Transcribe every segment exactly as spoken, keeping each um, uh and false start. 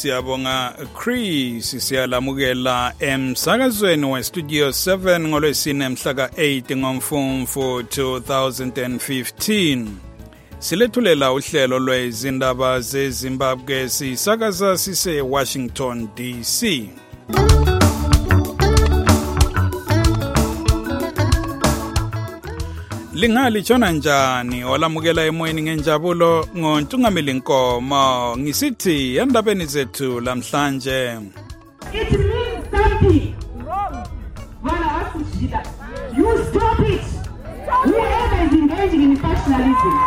siyabonga Chris siyalamukela emsakazweni we Studio seven ngolwesine mhla ka eight ngoMfumfu two thousand fifteen. Silethulela uhlelo lwezindaba zeZimbabwe sisakaza sise Washington D C. Lingali tshona njani olamukela emoyeni ngenjabulo ngontungameli Nkomo ngisithi endabeni zethu lamhlanje. It means something wrong. Wala wasishida. You stop it. Whoever is engaging in factionalism.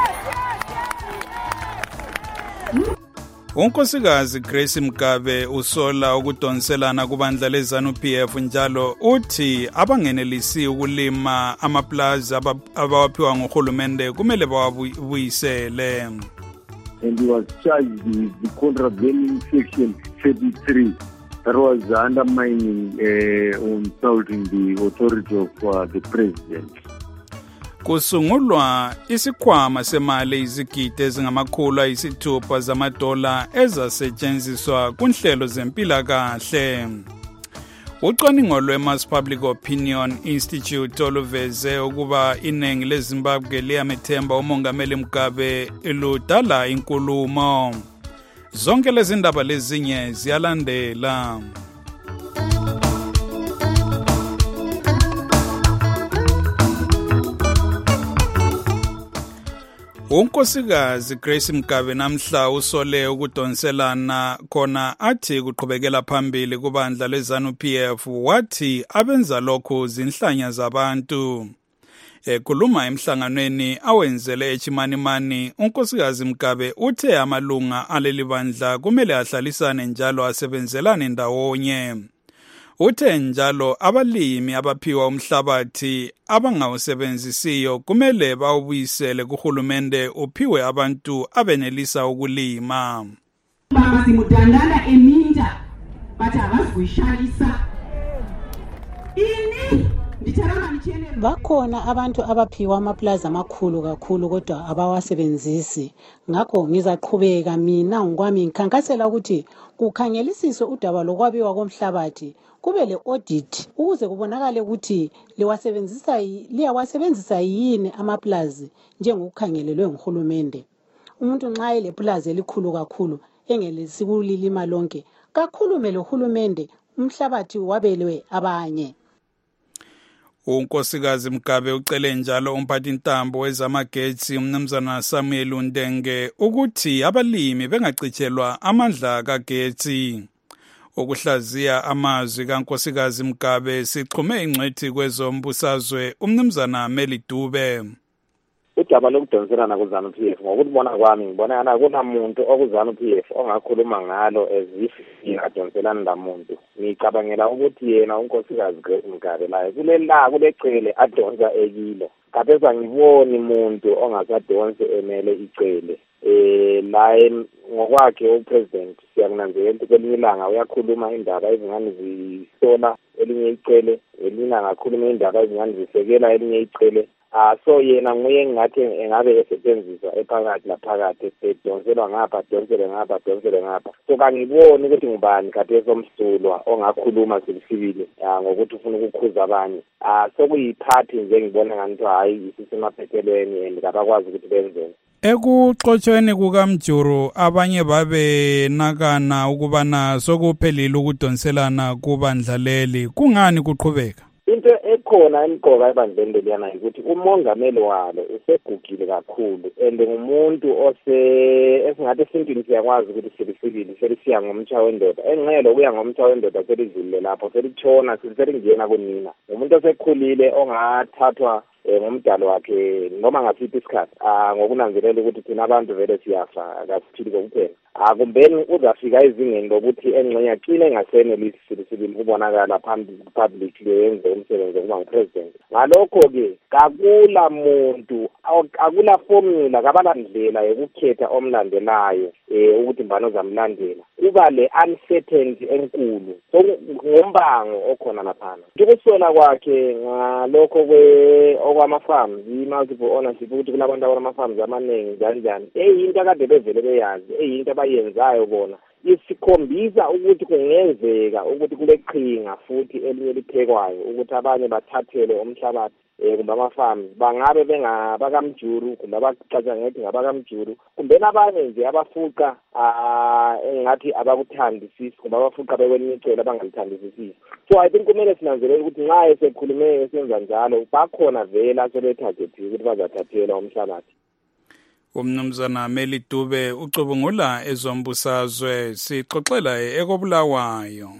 Unkosikazi Grace Mgabe usola ukudonselana kubandla leZANU P F njalo uthi abangenelisi ukulima amaplaza abawaphiwa ngohulumende kumele bawabuyisele. And he was charged with the contravening section thirty-three that was undermining uh, or insulting the authority of uh, the president. Kusungulwa isikhwama semali izigidi ezingamakhulu ayisithupha zamadola ezasetshenziswa kunhlelo zempilakahle. Ucwaningo lwe-Mass Public Opinion Institute oluveze ukuba iningi leZimbabwe liyamethemba uMongameli Mugabe ludala inkulumo. Zonke lezi ndaba lezinye ziyalandela. Unkosikazi Grace Mgabe namhla usole ukudonselana khona athi kuqhubekela phambili kubandla leZANU P F wathi abenza lokho zinhlanya zabantu. Ekhuluma emhlanganweni awenzele eChimanimani unkosikazi Mgabe uthe amalunga aleli bandla kumele ahlalisane njalo asebenzelane ndawonye. Uthe njalo abalimi abaphiwa umhlabathi abangawusebenzisiyo kumele bawubuyisele kuhulumende uphiwe abantu abenelisa ukulima. Baba simudandana eminta bathi abazwishalisa. Ini nditharama nichene bakhona abantu abaphiwa amaplaza amakhulu kakhulu kodwa abawasebenzisi. Ngakho ngizaqhubeka mina ngokwami ngikhankasela ukuthi kukhangelisiswe udaba lokwabiwa komhlabathi. Kube le audit ukuze kubonakale ukuthi liwasebenzisa liyawasebenzisa yini amaplazi njengokukhangelelwe nguhulumende. Umuntu nxa ele plaza elikhulu kakhulu engelisi kulilima lonke kakhulume lohulumende umhlabathi wabelwe abanye. Unkosikazi Mgabe ucele njalo umphathintambo wezamagetsi umnumzana Samuel Undenge ukuthi abalimi bengacitshelwa amandla kagetsi. Ukuhlaziya amazwi kaNkosikazi Mgabe sixhume ingcwethi kwezombusazwe umnumzana Meli Dube. Udaba lokudonselana kuZANU P F ngokubona kwami ngibona ana kunamuntu okuZANU P F ongakhuluma ngalo as if adonselana lamuntu. Ngicabangela ukuthi yena unkosikazi Grace Mgabe la kulela kulecele adonsa ekilo. Kapheza ngiboni umuntu ongasadonse emele icele. Eh la ngokwakhe upresident siyakunanzela ukuthi kwelinye ilanga uyakhuluma indaba ezingane zisola elinye icele elinye ngakhuluma indaba ezingane zisekela elinye icele. Ah so yena nguye ngathi engabe esetshenziswa ephakathi laphakathi edonselwa ngapha donsele ngapha donsele ngapha. So kangiboni ukuthi ngubani kade esomsulwa ongakhuluma sibisibile ngokuthi ufuna ukukhuza abanye. Ah so kuyiphathi nje ngibona ngathi hayi isisemaphethelweni and kabakwazi ukuthi benzeni. Ekuxotshweni kukaMjuru abanye babe nakana ukubana sokuphelile ukudonselana kubandla leli kungani kuqhubeka. Into ekhona emqoka ebandleni leliyana ukuthi umongameli walo usegugile kakhulu and ngumuntu ose esingathi esintwini siyakwazi ukuthi sibisibili selisiya ngomtsha wendoda engcelo kuya ngomtsha wendoda selizile lapho selitshona selingena kunina umuntu osekhulile ongathathwa ngomdalo wakhe noma ngasiphi isikhathi ah ngokunanzelela ukuthi thina abantu vele siyafa akasiphili kokuphela ah kumbeni uzafika ezingeni lokuthi engxenye aqine engasenelisi sibili kubonakala phambili public leyenze umsebenzi wokuba ngupresident. Ngalokho ke kakula muntu akula formula kabalandlela yokukhetha omlandelayo eh ukuthi mbani ozamlandela kuba le uncertainty enkulu so ngombango okhona laphana ukusola kwakhe ngalokho kwe okwama-farms i-multiple ownership ukuthi kulabantu abama-farms amaningi njani njani eyinto akade bevele beyazi eyinto abayenzayo bona isikhombisa ukuthi kungenzeka ukuthi kule qhinga futhi elinye liphekwayo ukuthi abanye bathathele umhlabathi eh kumbe ama-farms bangabe bengabakamjuru kumbe abacaca ngethi ngabakamjuru kumbe nabanye nje abafuqa engathi abakuthandisisi kumbe abafuqa bekwelinye icele abangalithandisisi. So I think kumele sinanzelele ukuthi nxa esekhulume esenza njalo bakhona vele asebethagethiwe ukuthi bazathathela umhlabathi. Umnumzana Meli Dube ucubungula ezombusazwe sixoxela ekobulawayo.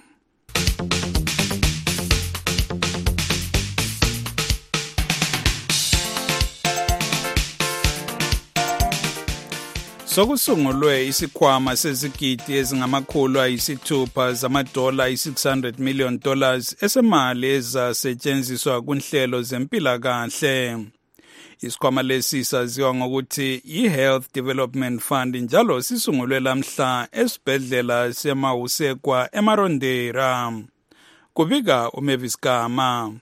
Sokusungulwe isikhwama sezigidi ezingamakhulu ayisithupha zamadola i-six hundred million dollars esemali ezasetshenziswa kunhlelo zempilakahle. Isikhwama lesi saziwa ngokuthi i-Health Development Fund njalo sisungulwe lamhla esibhedlela seMausekwa eMarondera. Kubika uMavis Gama.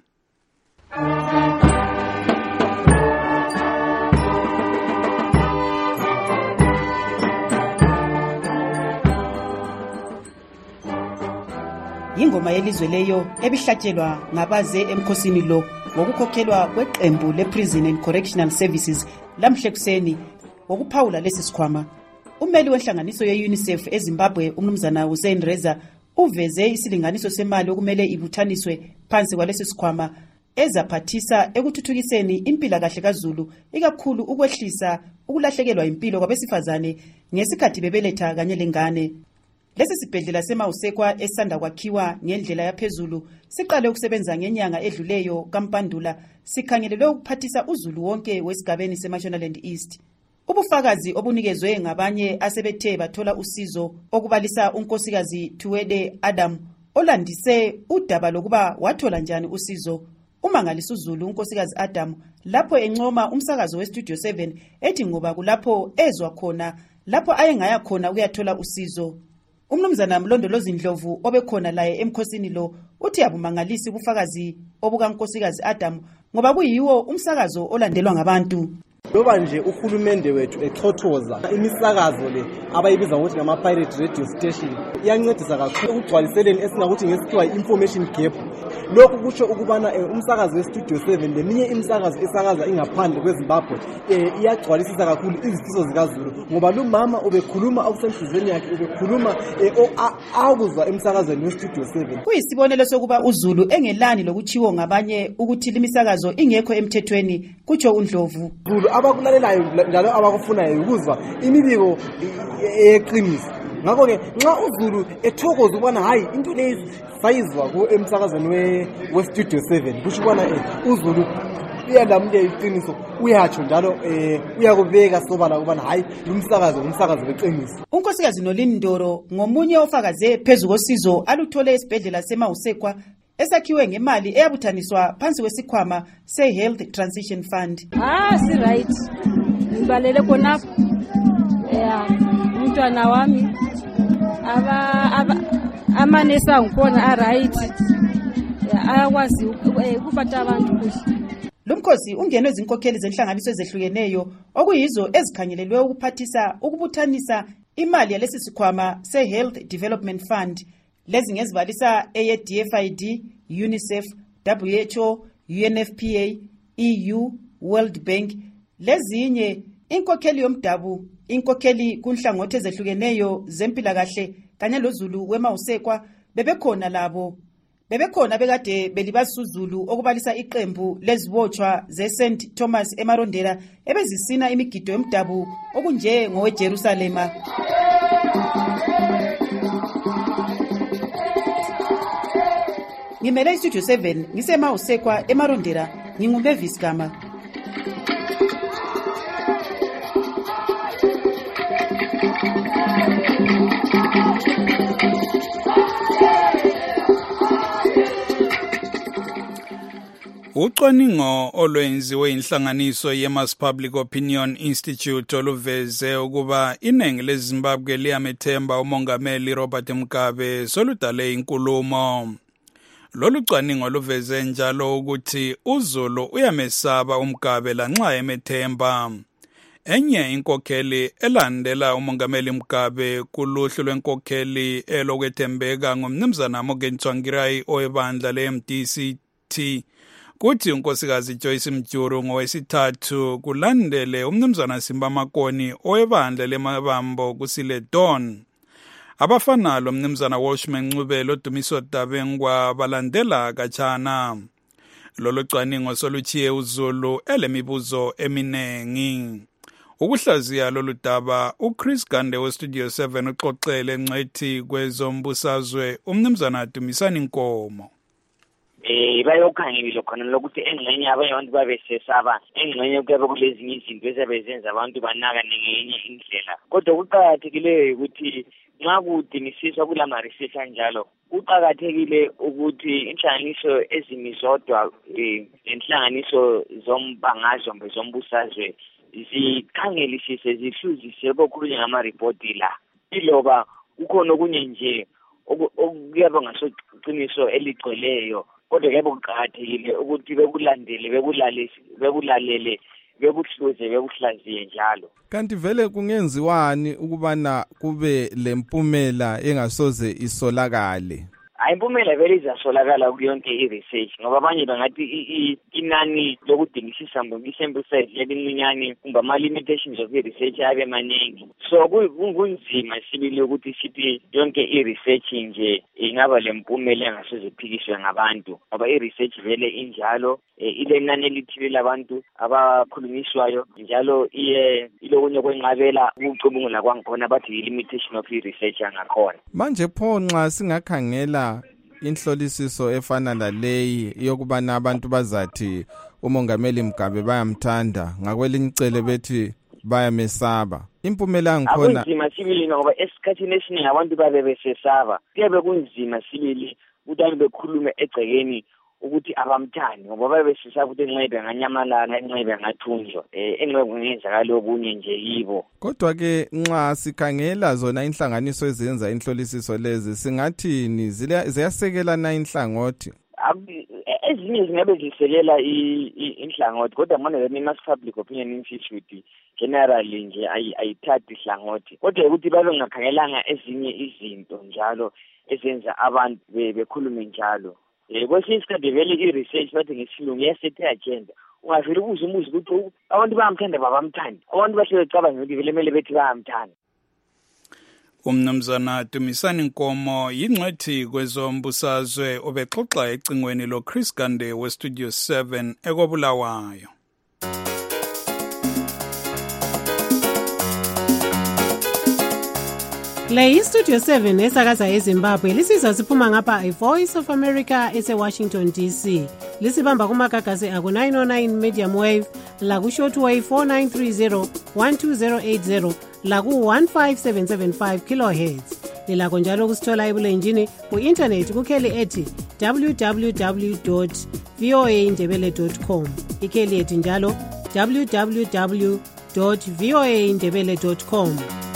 Ingoma yelizwe leyo ebihlatshelwa ngabaze emkhosini lo ngokukhokhelwa kweqembu le-Prison and Correctional Services lamhle kuseni ngokuphawula lesi sikhwama. Umeli wenhlanganiso ye-UNICEF eZimbabwe umnumzana Hussein Reza uveze isilinganiso semali okumele ibuthaniswe phansi kwalesi sikhwama ezaphathisa ekuthuthukiseni impilakahle kaZulu, ikakhulu ukwehlisa ukulahlekelwa impilo kwabesifazane ngesikhathi bebeletha kanye lengane. Lesi sibhedlela seMausekwa esanda kwakhiwa ngendlela yaphezulu siqale ukusebenza ngenyanga edluleyo kaMpandula sikhangelelwe ukuphathisa uZulu wonke wesigabeni seMashonaland East. Ubufakazi obunikezwe ngabanye asebethe bathola usizo okubalisa unkosikazi Thuwede Adam olandise udaba lokuba wathola njani usizo. Umangalisa uZulu unkosikazi Adam lapho encoma umsakazo weStudio seven ethi ngoba kulapho ezwa khona lapho ayengaya khona uyathola usizo. Umnumzana Mlondolozi Ndlovu obekhona laye emkhosini lo uthi abumangalisi ubufakazi obukankosikazi Adam ngoba kuyiwo umsakazo olandelwa ngabantu. Loba nje uhulumende wethu exhothoza imisakazo le abayibiza ukuthi ngama pirate radio station iyancedisa kakhulu ukugcwaliseleni esingakuthi ngesikhiwa information gap. Lokhu kusho ukubana umsakazo weStudio seven leminye imisakazo esakaza ingaphandle kweZimbabwe iyagcwalisisa kakhulu izifiso zikaZulu ngoba lo mama ubekhuluma akusenhlizweni yakhe ubekhuluma akuzwa emsakazweni weStudio seven. Kuyisibonelo sokuba uZulu engelani lokuchiwo ngabanye ukuthi limisakazo ingekho emthethweni kutsho uNdlovu. Zulu abakulalelayo njalo abakufunayo ukuzwa imibiko eqiniso. Ngakho ke nxa uZulu ethokoza ukubana hayi into lezi sayizwa ku emsakazweni weStudio seven kusho ukubana uZulu uyalamuke iqiniso uyatsho njalo eh uyakubeka sobala ukubana hayi lumsakazo umsakazo weqiniso. Unkosikazi Nolini Ndoro ngomunye ofakaze phezulu kosizo aluthole esibhedlela seMausekwa esakhiwe ngemali eyabuthaniswa phansi kwesikhwama se-Health Transition Fund. Ah si right ngibalele khona yeah umntwana wami aba aba amanesa ngikhona a right ayakwazi ukuphatha abantu kuhle. Lumkhosi ungenwe izinkokheli zenhlanganiso ezehlukeneyo okuyizo ezikhangelelwe ukuphathisa ukubuthanisa imali yalesi sikhwama se-Health Development Fund. Lezi ngezibalisa eye-D F I D, UNICEF, W H O, U N F P A, E U, World Bank, lezinye inkokheli yomdabu, inkokheli kunhlangothi ezehlukeneyo zempilakahle kanye loZulu weMausekwa bebekhona labo. Bebekhona bekade belibasuzulu okubalisa iqembu lezibotshwa zeSaint Thomas eMarondera ebezisina imigido yomdabu okunje ngoweJerusalema. Ngimele iStudio seven ngiseMausekwa eMarondera nginguMavis Gama. Ucwaningo olwenziwe inhlanganiso yeMass Public Opinion Institute oluveze ukuba iningi leZimbabwe liyamethemba umongameli Robert Mugabe soludale inkulumo. Lolu cwaningo luveze njalo ukuthi uZulu uyamesaba uMugabe lanxa emethemba. Enye inkokheli elandela umongameli Mugabe kuluhlu lwenkokheli elokwethembeka ngumnumzana Morgan Tsvangirai owebandla le-M D C T kuthi unkosikazi Joyce Mjuru ngowesithathu kulandele umnumzana Simba Makoni owebandla leMabambo kusile Dawn. Abafana lo mnumzana Washman Ncube loDumiso Dabengwa balandela kachana. Lolo cwaningo soluchiye uZulu elemibuzo eminengi. Ukuhlaziya lolu daba uChris Gande weStudio seven uxoxele ngcethi kwezombusazwe umnumzana Dumisani Nkomo. Eh bayokhangela khona lokuthi engxenye abantu babesesaba engxenye kube kulezinye izinto ezabezenza abantu banaka ngenye indlela kodwa kuqhakathekile ukuthi nxa kudingisiswa kulama research kanjalo kuqhakathekile ukuthi inhlanganiso ezimizodwa inhlanganiso zombangazo zombusazwe zikhangelisise zihluzise bokhulunywa ngama report la iloba ukhona okunye nje okuyaba ngasoqiniso eligcweleyo kodwa yebo kuqhakathekile ukuthi bekulandele bekulalele bekulalele bekuhluze bekuhlaziye njalo. Kanti vele kungenziwani ukubana kube lempumela engasoze isolakale? Impumela vele izasolakala kuyonke i-research ngoba abanye bangathi inani lokudingisisa ngokusample size yeminyane kumbe ama limitations of i-research abe maningi so kunzima sibili ukuthi sithi yonke i-research nje ingaba lempumela engasoze iphikiswe ngabantu ngoba i-research vele injalo ile nani elithile labantu abakhulunyiswayo njalo iye ilokunye kwenqabela ukucubungula kwangikhona bathi i-limitation of i-research angakhona. Manje pho nxa singakhangela inhlolisiso efana naleyi yokubana abantu bazathi umongameli Mugabe bayamthanda ngakwelinye icele bethi bayamesaba impumela ngikhona akunzima sibili ngoba esikhathini esiningi abantu babe besesaba kuyabe kunzima sibili ukuthi bekhulume egcekeni ukuthi abamthandi ngoba babe besesaba ukuthi enxebe nganyamalana enxebe ngathunjwa eh enxebe kungenzakala okunye nje yibo. Kodwa ke nxa sikhangela zona inhlanganiso ezenza inhlolisiso lezi singathini ziyasekela na inhlangothi ezinye zingabe zisekela inhlangothi kodwa manje le Mass Public Opinion Institute generally nje ayithathi inhlangothi kodwa ukuthi babe ngakhangelanga ezinye izinto njalo ezenza abantu bekhulume njalo. Eh kwesinye isikhathi vele i-research bathi ngesilungu yasethe agenda ungavile ukuze umuzi ukuthi abantu bayamthanda babamthandi abantu bahle becabanga ukuthi vele kumele bethi bayamthanda. Umnumzana Dumisani Nkomo yingcwethi kwezombusazwe obexoxa ecingweni lo Chris Gande weStudio seven ekobulawayo. Le iStudio seven esakaza eZimbabwe lisizwa siphuma ngapha iVoice of America eseWashington D C. Lisibamba kumagagasi aku nine oh nine medium wave la ku shortwave four nine three zero one two zero eight zero la ku one five seven seven five kilohertz. Lilakho njalo kusithola ebulenjini ku internet kukheli ethi w w w dot v o a ndebele dot com. Ikheli ethi njalo w w w dot v o a ndebele dot com.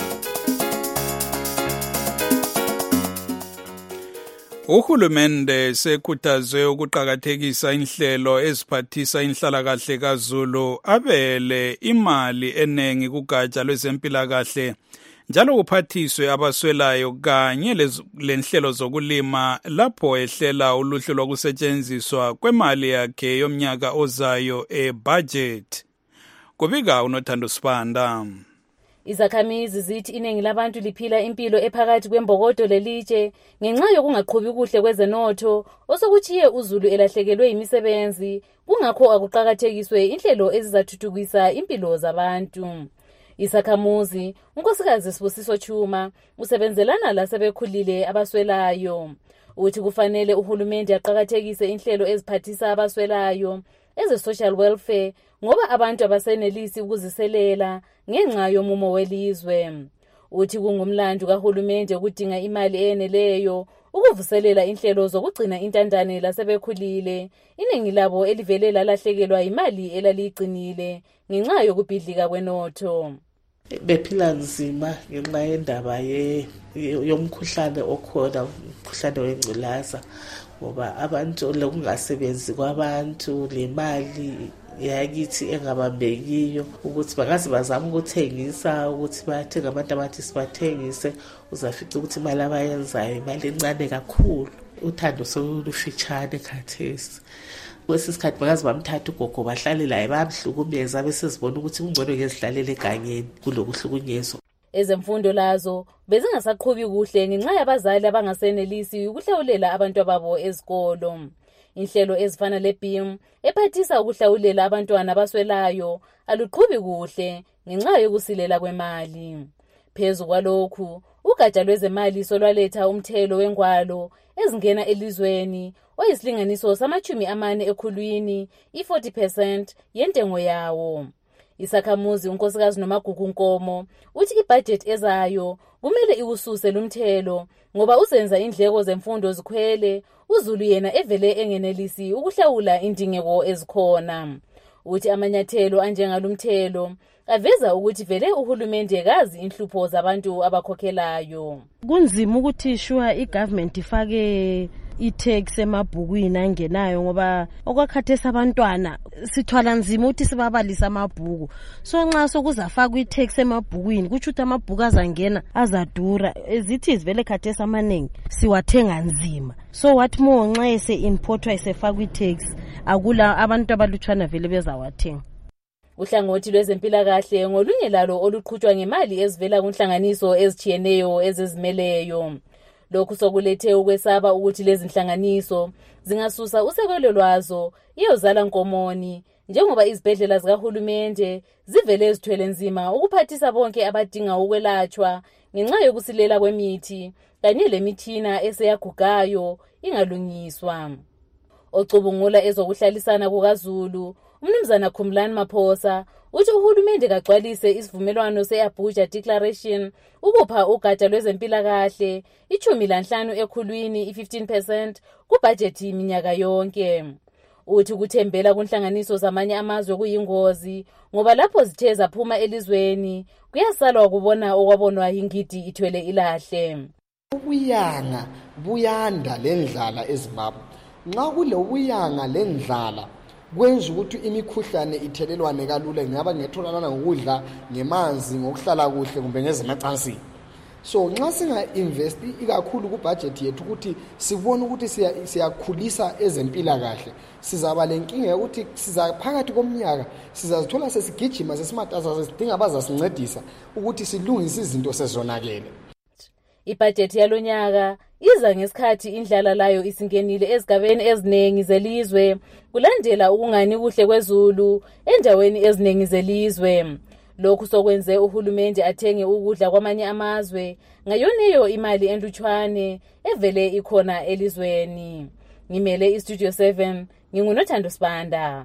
Uhulumende sekhuthazwe ukuqhakathekisa inhlelo eziphathisa inhlalakahle kaZulu abele imali enengi kugatsha lwezempilakahle njalo kuphathiswe abaswelayo kanye lenhlelo zokulima lapho ehlela uluhlu lokusetshenziswa kwemali yakhe yomnyaka ozayo ebudget. Kubika uNothando Sibanda. Izakhamizi zithi iningi labantu liphila impilo ephakathi kwembokodo lelitshe ngenxa yokungaqhubi kuhle kwezenotho osokuchiye uZulu elahlekelwe imisebenzi kungakho akuqhakathekiswe inhlelo ezizathuthukisa impilo zabantu. Isakhamuzi unkosikazi Sibusiso Chuma usebenzelana lasebekhulile abaswelayo uthi kufanele uhulumende aqhakathekise inhlelo eziphathisa abaswelayo eze social welfare ngoba abantu abasenelisi ukuziselela ngenxa yomumo welizwe. Uthi kungumlando kahulumende ukudinga imali eneleyo ukuvuselela inhlelo zokugcina intandane lasebekhulile iningi labo elivelela lahlekelwa imali elaliqinile ngenxa yokubhidlika kwenotho. Bephila nzima ngenxa yendaba yomkhuhlane okhona umkhuhlane wengculaza ngoba abantu lokungasebenzi kwabantu le mali yakithi engabambekiyo ukuthi bangaze bazama ukuthengisa ukuthi bathenga abantu abathi sibathengise uzafica ukuthi imali abayenzayo imali encane kakhulu uthando solufitshane khathesi kwesi sikhathi bangaze bamthatha ugogo bahlale laye bamhlukumeza bese sibona ukuthi ungcono ngezihlalele egangeni kulokuhlukunyezwa. Ezemfundo lazo bezingasaqhubi kuhle ngenxa yabazali abangasenelisi ukuhlawulela abantu ababo ezikolo. Inhlelo ezifana le-B I M ephathisa ukuhlawulela abantwana abaswelayo aluqhubi kuhle ngenxa yokusilela kwemali. Phezu kwalokhu, ugatsha lwezemali solwaletha umthelo wengwalo ezingena elizweni oyisilinganiso samachumi amane ekhulwini i-forty percent yentengo yawo. Isakhamuzi unkosikazi Nomagugu Nkomo uthi ibudget ezayo kumele iwususe lumthelo ngoba usenza indleko zemfundo zikhwele uZulu yena evele engenelisi ukuhlawula indingeko ezikhona. Uthi amanyathelo anjengalumthelo aveza ukuthi vele uhulumende kazi inhlupho zabantu abakhokhelayo. Kunzima ukuthi sure igovernment ifake i-tax emabhukwini angenayo ngoba okwakhathesa abantwana sithwala nzima ukuthi sibabalisa amabhuku. So nxa sokuzafakwa i-tax emabhukwini kutsho ukuthi amabhuku azangena azadura ezithi sivele khathesa amaningi siwathenga nzima. So what more nxa ese importwa isefakwa i-tax akula abantu abalutshwana vele bezawathenga. Uhlangothi lwezempilakahle ngolunye lalo oluqhutshwa ngemali ezivela kunhlanganiso ezitshiyeneyo ezizimeleyo. Lokhu sokulethe ukwesaba ukuthi lezi nhlanganiso zingasusa usekelo lwazo iyozala nkomoni njengoba izibhedlela zikahulumende zivele zithwele nzima ukuphathisa bonke abadinga ukwelatshwa ngenxa yokusilela kwemithi kanye lemithina eseyagugayo ingalungiswa. Ocubungula ezokuhlalisana kukaZulu uMnumzana Khumlani Maphosa uthi uhulumende kagcwalise isivumelwano se-Abuja Declaration ukupha ugatsha lwezempilakahle ichumi lanhlanu ekhulwini i-fifteen percent kubhajethi iminyaka yonke. Uthi kuthembela kunhlanganiso zamanye amazwe kuyingozi ngoba lapho zithe zaphuma elizweni kuyasalwa kubona okwabonwa yingidi ithwele ilahle. Ubuyanga buyanda lendlala eZimbabwe. Nxa kule ubuyanga lendlala kwenza ukuthi imikhuhlane ithelelwane kalula ngaba ngetholana ngokudla ngemanzi ngokuhlala kuhle kumbe ngezemacansini. So nxa singa invest ikakhulu ku budget yethu ukuthi sibone ukuthi siyakhulisa ezempilakahle sizaba lenkinga ukuthi sizaphakathi komnyaka sizazithola sesigijima sesimataza sesidinga abazasincedisa ukuthi silungise izinto sezonakele. Ibudget yalonyaka iza ngesikhathi indlala layo isingenile ezigabeni eziningi zelizwe kulandela ukungani kuhle kweZulu endaweni eziningi zelizwe. Lokhu sokwenze uhulumende athenge ukudla kwamanye amazwe ngayoneyo imali enlutshwane evele ikhona elizweni. Ngimele iStudio seven ngingunothando Sibanda.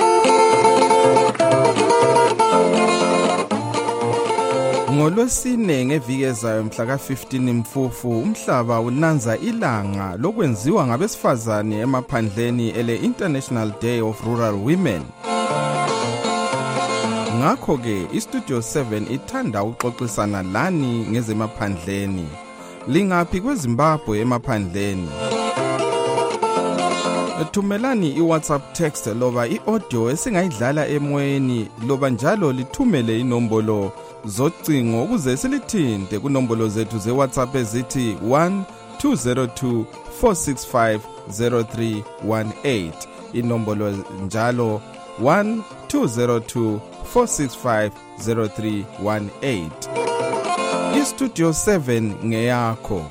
Ngolwesine ngeviki ezayo mhla ka fifteen Mfufu umhlaba unanza ilanga lokwenziwa ngabesifazane emaphandleni ele International Day of Rural Women. Ngakho ke iStudio seven ithanda ukuxoxisana lani ngezemaphandleni. Lingaphi kweZimbabwe emaphandleni? Thumelani iWhatsApp text loba iaudio esingayidlala emoyeni loba njalo lithumele inombolo zocingo ukuze silithinte kunombolo zethu zeWhatsApp ezithi one two zero two four six five zero three one eight. Inombolo njalo one two zero two four six five zero three one eight. iStudio seven ngeyakho.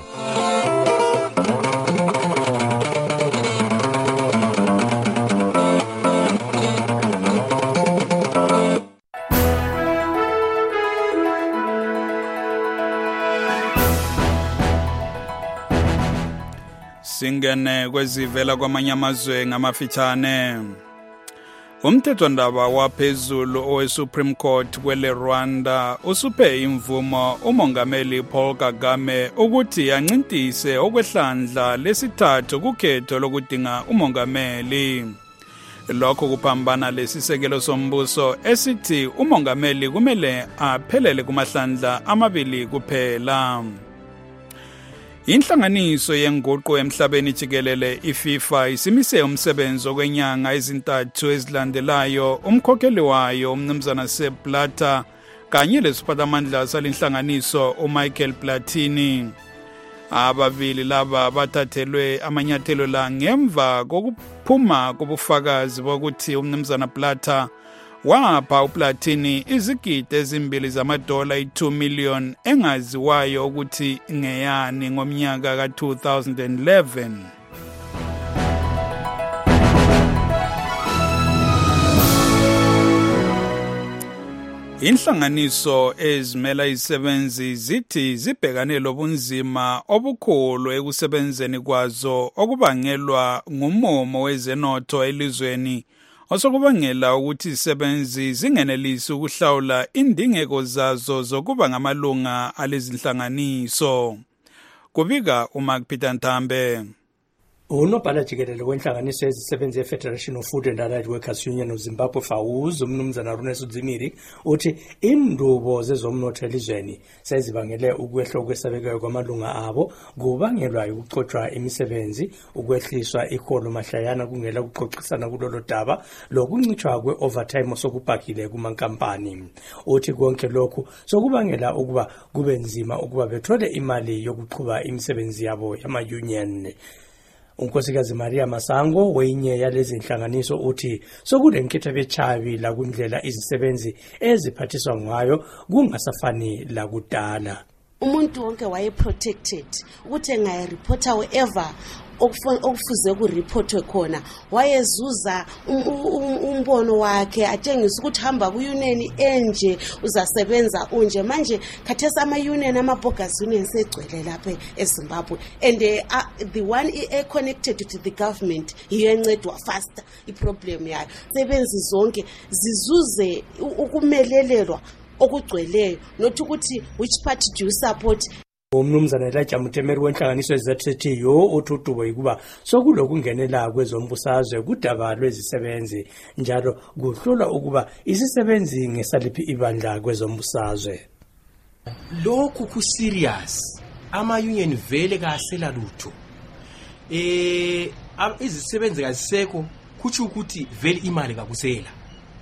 Singene kwezivela kwamanye amazwe ngamafitshane. Umthethwandaba waphezulu oweSupreme Court kwele Rwanda usuphe imvumo umongameli Paul Kagame ukuthi ancintise okwehlandla lesithathu kukhetho lokudinga umongameli. Lokho kuphambana lesisekelo sombuso esithi umongameli kumele aphelele kumahlandla amabili kuphela. Inhlanganiso yenguqu emhlabeni jikelele iFIFA isimise umsebenzi okwenyanga ezintathu ezilandelayo umkhokheli wayo umnumzana Sepp Blatter kanye lesiphathamandla salinhlanganiso uMichael Platini. Ababili laba bathathelwe amanyathelo la ngemva kokuphuma kubufakazi bokuthi umnumzana Blatter wapha uPlatini izigidi ezimbili zamadola i-two million engaziwayo ukuthi ngeyani ngomnyaka ka two thousand eleven. Inhlanganiso ezimela izisebenzi zithi zibhekane lobunzima obukhulu ekusebenzeni kwazo okubangelwa ngumumo wezenotho elizweni osokubangela ukuthi izisebenzi zingenelisi ukuhlawula indingeko zazo zokuba ngamalunga alezinhlanganiso. Kubika uMark Peter Ntambe. Unobhala jikelele wenhlanganiso yezisebenzi ye-Federation of Food and Allied Workers Union of Zimbabwe FAWUZ umnumzana Runesu Dzimiri uthi indubo zezomnotho elizweni sezibangele ukwehla okwesabekayo kwamalunga abo kubangelwa ukuxoxwa imisebenzi ukwehliswa iholo mahlayana kungela ukuxoxisana kulolo daba lokuncithwa kwe-overtime osokubhakile kumankampani. Uthi konke lokhu sokubangela ukuba kube nzima ukuba bethole imali yokuqhuba imisebenzi yabo yama-union. Unkosikazi Maria Masango wenye yalezi nhlanganiso uthi sokulenketho bechabi la kundlela izisebenzi eziphathiswa ngayo kungasafani la kudala. Umuntu wonke waye protected ukuthi engayireporta whoever okufuze kuriportwe khona wayezuza umbono wakhe atshengisa ukuthi hamba ku-union enje uzasebenza unje. Manje khathesi ama-union ama-bogus union segcwele lapha eZimbabwe and uh, the one connected to the government yiyo encedwa faster iproblem yayo. Sebenzi zonke zizuze ukumelelelwa okugcweleyo not ukuthi which party do you support. Umnumzana Elijah Mutemeri wenhlanganiso ezathethiyo uthutubo ikuba sokulokungenela kwezombusazwe kudaba lwezisebenzi njalo kuhlolwa ukuba isisebenzi ngesaliphi ibandla kwezombusazwe. Lokhu ku serious ama union vele kasela lutho eh izisebenzi kazisekho kuthi ukuthi vele imali kakusela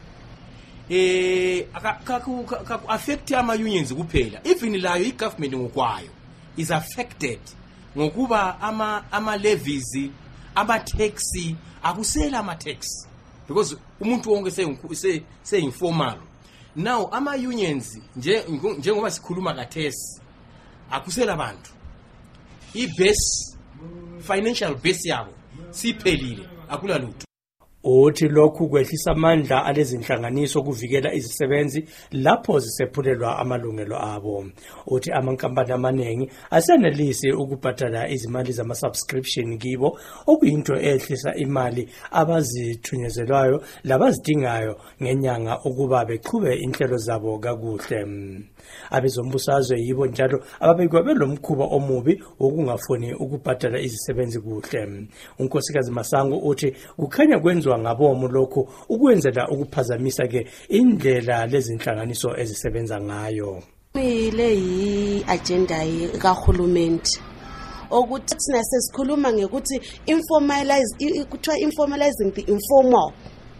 eh akaku affect ama unions kuphela even layo igovernment ngokwayo is affected ngokuba ama ama levies ama taxi akusela ama tax because umuntu wonke se se informal now ama unions nje njengoba sikhuluma kathesi akusela abantu I base financial base yabo siphelile akula lutho. Uthi lokhu kwehlisa amandla alezinhlanganiso kuvikela izisebenzi lapho zisephulelwa amalungelo abo. Uthi amankampani amaningi asenelisi ukubhadala izimali zama-subscription kibo okuyinto ehlisa imali abazithunyezelwayo labazidingayo ngenyanga ukuba beqhube inhlelo zabo kakuhle. Abezombusazwe yibo njalo ababekwa belomkhuba omubi okungafuni ukubhadala izisebenzi kuhle. Unkosikazi Masango uthi kukhanya kwenzwa ngabomu lokho ukwenzela ukuphazamisa ke indlela lezinhlanganiso ezisebenza ngayo. Ile yi agenda kahulumeni ukuthi thina sesikhuluma ngekuthi informalize kuthiwa informalizing the informal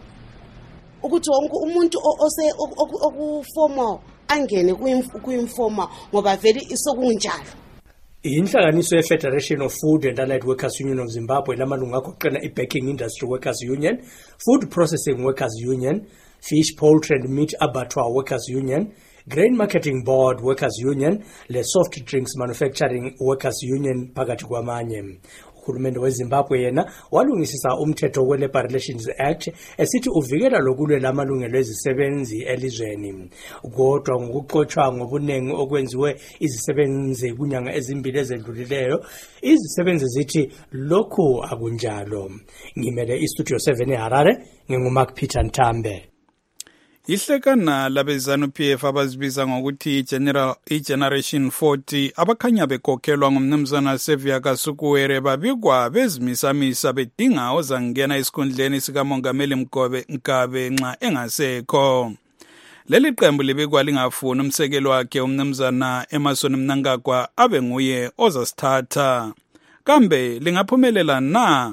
ukuthi wonke umuntu ose okuformal angene ku-informal ngoba vele isokunjalo. Inhlanganiso ye-Federation of Food and Allied Workers Union of Zimbabwe lamalunga agoqela i-Baking Industry Workers Union, Food Processing Workers Union, Fish, Poultry and Meat Abattoir Workers Union, Grain Marketing Board Workers Union, le Soft Drinks Manufacturing Workers Union phakathi kwamanye. Uhulumende weZimbabwe yena walungisisa umthetho we-Labor Relations Act esithi uvikela lokulwela amalungelo ezisebenzi elizweni. Kodwa ngokuxoxwa ngobunengi okwenziwe izisebenzi kunyanga ezimbili ezedlulileyo, izisebenzi zithi lokhu akunjalo. Ngimele iStudio seven eHarare, nginguMark Peter Ntambe. Ihlekana labezanu P F abazibiza ngokuthi General iGeneration forty abakhanya bekokhelwa ngumnumzana Sevia Kasukuwere babikwa bezimisamisa bedinga ozangena esikhundleni sikamongameli Mgobe Nkabe nxa engasekho. Leli qembu libikwa lingafuni umsekelo wakhe umnumzana Emerson Mnangagwa abe nguye ozasithatha. Kambe lingaphumelela na?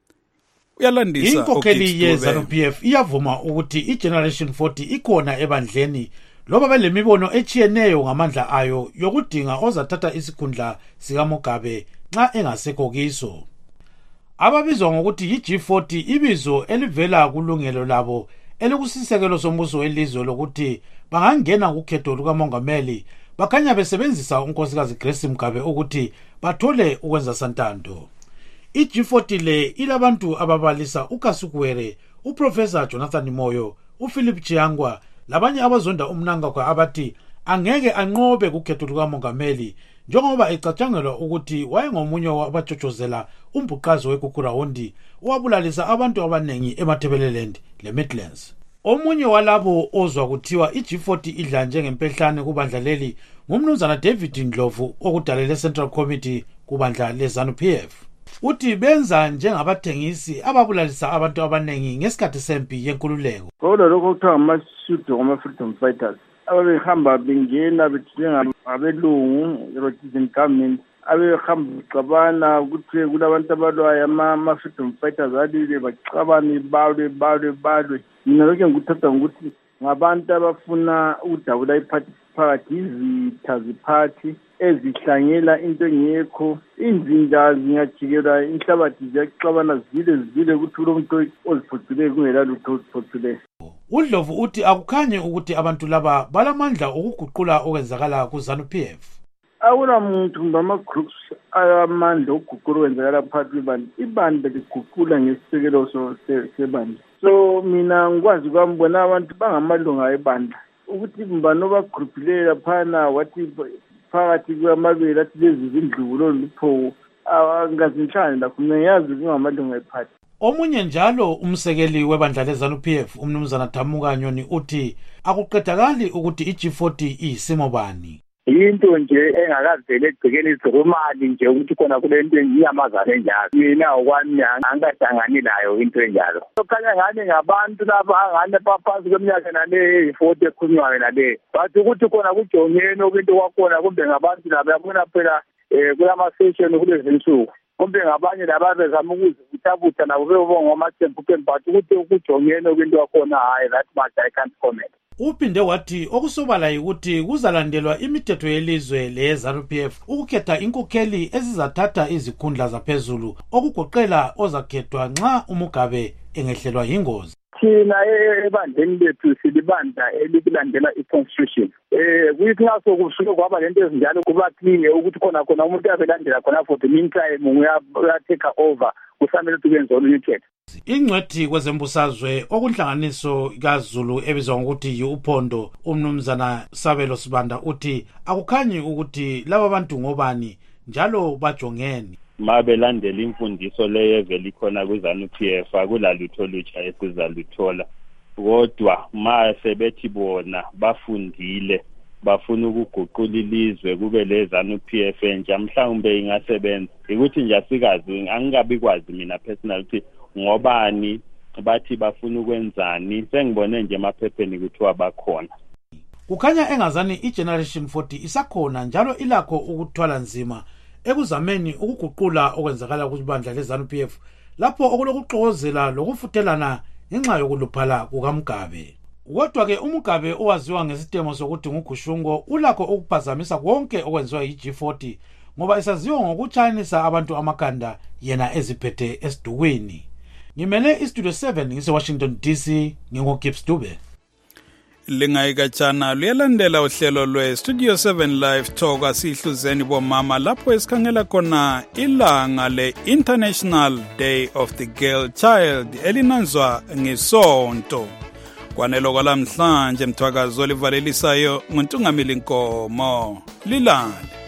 Uyalandisa inkokheli ye-ZANU-P F iyavuma ukuthi i-Generation forty ikhona ebandleni loba belemibono echiyeneyo ngamandla ayo yokudinga ozathatha isikhundla sika Mugabe nxa engasekho kiso. Ababizwa ngokuthi yi-G forty ibizo elivela kulungelo labo elikusisekelo sombuso welizwe lokuthi bangangena kukhetho lukamongameli bakhanya besebenzisa unkosikazi Grace Mugabe ukuthi bathole ukwenza santando. I-G forty le ilabantu ababalisa uKasukuwere, uProfessor Jonathan Moyo, uPhilip Chiyangwa labanye abazonda uMnangagwa abathi angeke anqobe kukhetho lukamongameli njengoba ecatshangelwa ukuthi wayengomunye wabatshotshozela umbhuqazo weGugurawundi owabulalisa abantu abanengi eMatabeleland leMidlands. Omunye walabo ozwa kuthiwa i-G forty idla njengempehlane kubandla leli ngumnumzana David Ndlovu okudalele Central Committee kubandla le-ZANU-P F. Uthi benza njengabathengisi ababulalisa abantu abanengi ngesikhathi sempi yenkululeko. Kodwa lokho kuthiwa amasudu ama-freedom fighters ababehamba bengena bethiwe ngabelungu i-Rhodesian government abehamba bexabana ukuthi kulabantu abalwayo ama-freedom fighters alile baxabane balwe balwe balwe. Mina lokho ngikuthatha ngokuthi ngabantu abafuna ukudabula iphathi phakathi izitha ziphathi ezihlangela into engekho inzinja zingajikela inhlabathi ziyaxabana zile zile ukuthi lo muntu oziphuculeyo kungela lutho oziphuculeyo. uNdlovu uthi akukhanye ukuthi abantu laba balamandla okuguqula okwenzakala ku-ZANU-P F. Awula muntu ngama-groups amandla okuguqula okwenzakala phakathi kwebandla. Ibandla liguqula ngesisekelo sebandla. So mina ngikwazi kwami bona abantu bangamalunga ebandla ukuthi mbano bagroupilela phana wathi phakathi kwamabili athi lezi zindlulo lupho angazinhlane lakho ngiyazi kungamalunga ephathi. Omunye njalo umsekeli webandla le-ZANU-P F umnumzana Thamuka Nyoni uthi akuqedakali ukuthi i-G forty iyisimo bani. Into nje engakavele egcikeni izirumali nje ukuthi khona kule nto ngiyamazana enjalo. Mina okwami angahlangani nayo into enjalo. Sokhanya ngani ngabantu laba angane baphansi kweminyaka nale forty ekhulunywayo nale. Bathi ukuthi khona kujongeni okwinto kwakhona kumbe ngabantu laba yabona phela kulama-session kulezi nsuku. Kumbe ngabanye laba bezama ukuzivuthavutha nabo bebonga amathembu kembathi ukuthi ukujongeni okwinto kwakhona hayi that much I can't comment. Uphinde wathi okusobala ukuthi kuzalandelwa imithetho yelizwe le-ZANU-P F ukukhetha inkokheli ezizathatha izikhundla zaphezulu okugoqela ozakhethwa nxa uMugabe engehlelwa yingozi. Thina ebandleni lethu silibandla elikulandela i-constitution. Eh kuyithi ngaso kusuke kwaba lento ezinjalo kuba clear ukuthi khona khona umuntu abelandela khona for the meantime uyatake over kusamele tubenze olunyethethi. Ingcwethi kwezembusazwe okunhlanganiso kaZulu ebizwa ngokuthi yiUphondo umnumzana Sabelo Sibanda uthi akukhanyi ukuthi laba bantu ngobani njalo bajongeni. Mabelandela imfundiso leyo evela ikhona ku-ZANU-P F akulalutho olutsha esizaluthola kodwa ma sebethi bona bafundile bafuna ukuguqula ilizwe kube le ZANU-P F entsha mhlawumbe ingasebenza ukuthi nje asikazi angikabi kwazi mina personal ukuthi ngobani bathi bafuna ukwenzani sengibone nje emaphepheni kuthiwa bakhona. Kukhanya engazani i-Generation forty isakhona njalo ilakho ukuthwala nzima ekuzameni ukuguqula okwenzakala kubandla le-ZANU-P F lapho okulokuxokozela lokufuthelana ngenxa yokuluphala kukaMugabe. Kodwa-ke uMugabe owaziwa ngesitemo sokuthi nguGushungo ulakho ukuphazamisa konke okwenziwa yi-G forty ngoba esaziwa ngokutshayinisa abantu amakhanda yena eziphethe esidukwini. Ngimele iStudio seven ngise-Washington D C ngingoGibbs Dube. Lingayikatshana luyalandela uhlelo lwe-Studio seven Live Talk asihluzeni bomama lapho esikhangela khona ilanga le-International Day of the Girl Child elinanzwa ngesonto. Kwanelo kwalamhlanje mthwakazo livalelisayo nguNtungamili Nkomo. Lilande.